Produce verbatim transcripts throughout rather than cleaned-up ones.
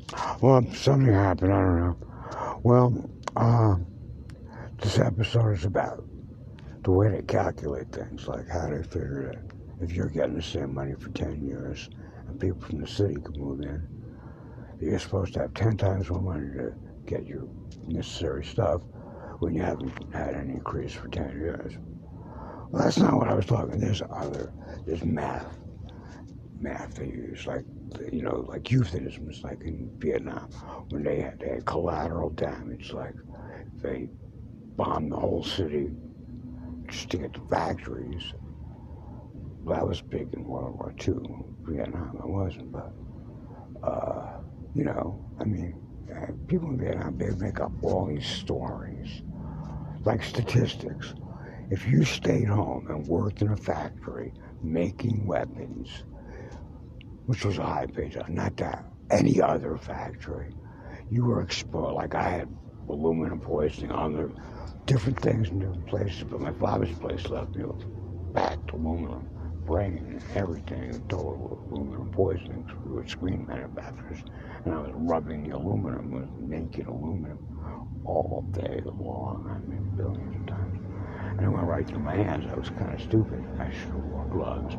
Well, something happened. I don't know. Well, uh, this episode is about the way they calculate things, like how they figure that if you're getting the same money for ten years and people from the city can move in, you're supposed to have ten times more money to get your necessary stuff when you haven't had any increase for ten years. Well, that's not what I was talking. There's other, there's math, math they use, like, you know, like euphemisms, like in Vietnam, when they had, they had collateral damage, like they bombed the whole city just to get the factories. Well, that was big in World War Two. Vietnam, it wasn't, but, uh, you know, I mean, uh, people in Vietnam, they make up all these stories, like statistics. If you stayed home and worked in a factory making weapons, which was a high pay job, not that, any other factory, you were exposed. Like I had aluminum poisoning on the different things in different places, but my father's place left me with packed aluminum, brain and everything, total aluminum poisoning. We were screen manufacturers, and I was rubbing the aluminum with naked aluminum all day long. I mean, billions of times. And it went right through my hands. I was kind of stupid. I should have worn gloves.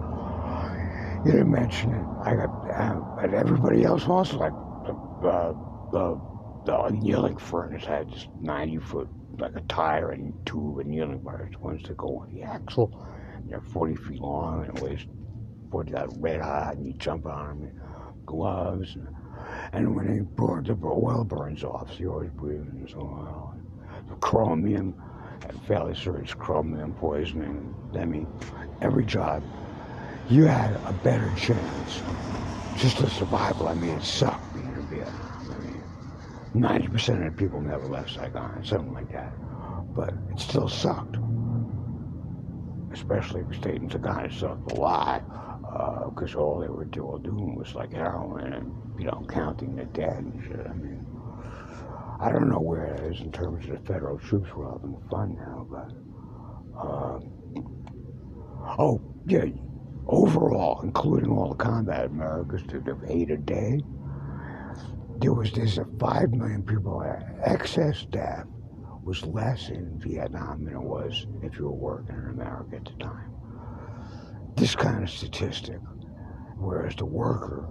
Ugh. You didn't mention it. I got, uh, but everybody else also, like the, uh, the, the annealing furnace had this ninety foot, like a tire and two annealing bars, ones that go on the axle. They're forty feet long and it weighs forty, that red hot, and you jump on them, and gloves. And, and when they burn, the oil burns off, so you're always breathing this oil. The chromium, and fairly serious chromium poisoning. I mean, every job, you had a better chance just to survival. I mean, it sucked being in Vietnam. I mean, ninety percent of the people never left Saigon, something like that. But it still sucked. Especially if you stayed in Saigon, it sucked a lot. Because uh, all they were doing was like heroin and, you know, counting the dead and shit. I mean, I don't know where it is in terms of the federal troops. We're having fun now, but uh, oh yeah, overall, including all the combat Americans did of eight a day, there was this uh, five million people. Excess staff was less in Vietnam than it was if you were working in America at the time. This kind of statistic, whereas the worker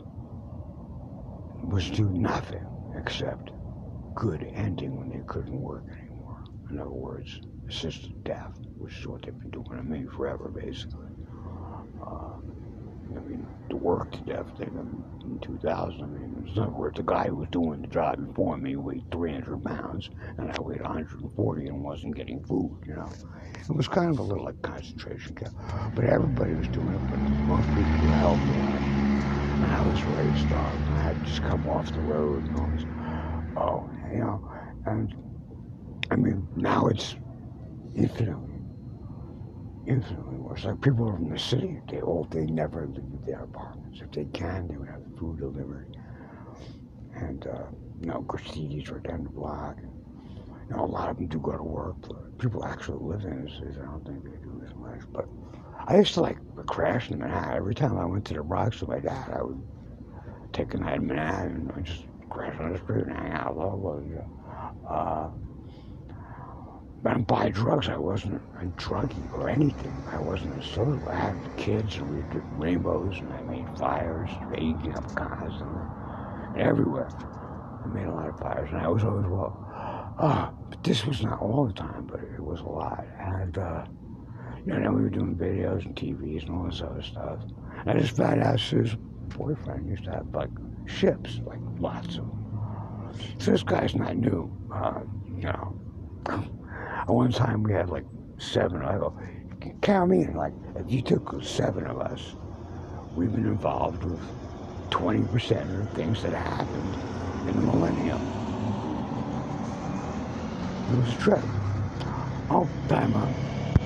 was doing nothing except good ending when they couldn't work anymore. In other words, assisted death, which is what they've been doing to me forever, basically. Uh, I mean, the work to death thing in two thousand, I mean, it's not worth the guy who was doing the job before me weighed three hundred pounds, and I weighed one hundred forty and wasn't getting food, you know. It was kind of a little like concentration camp, but everybody was doing it, but most people were healthy. And I was ready to start. I had just come off the road and all this. Oh, you know, and I mean, now it's infinitely, infinitely worse. Like people from the city, they all, they never leave their apartments. If they can, they would have food delivered. And, uh, you know, Graffiti's right down the block. And, you know, a lot of them do go to work, but people actually live in the cities. I don't think they do as much. But I used to like crash in Manhattan. Every time I went to the Bronx with my dad, I would take a night in Manhattan and just crash on the street and hang out, blah, blah, blah. Uh, but I'm buying drugs. I wasn't a druggie or anything. I wasn't a social. I had kids and we did rainbows and I made fires, raging up cars and, and everywhere. I made a lot of fires and I was always well. Uh, but this was not all the time, but it was a lot. And, uh, you know, then we were doing videos and T Vs and all this other stuff. And I just found out Sue's boyfriend used to have, like, ships, like, lots of them. So this guy's not new, uh, you know. At one time we had, like, seven. I go, count me in. Like, if you took seven of us, we've been involved with twenty percent of the things that happened in the millennium. It was a trip. Oh, time up.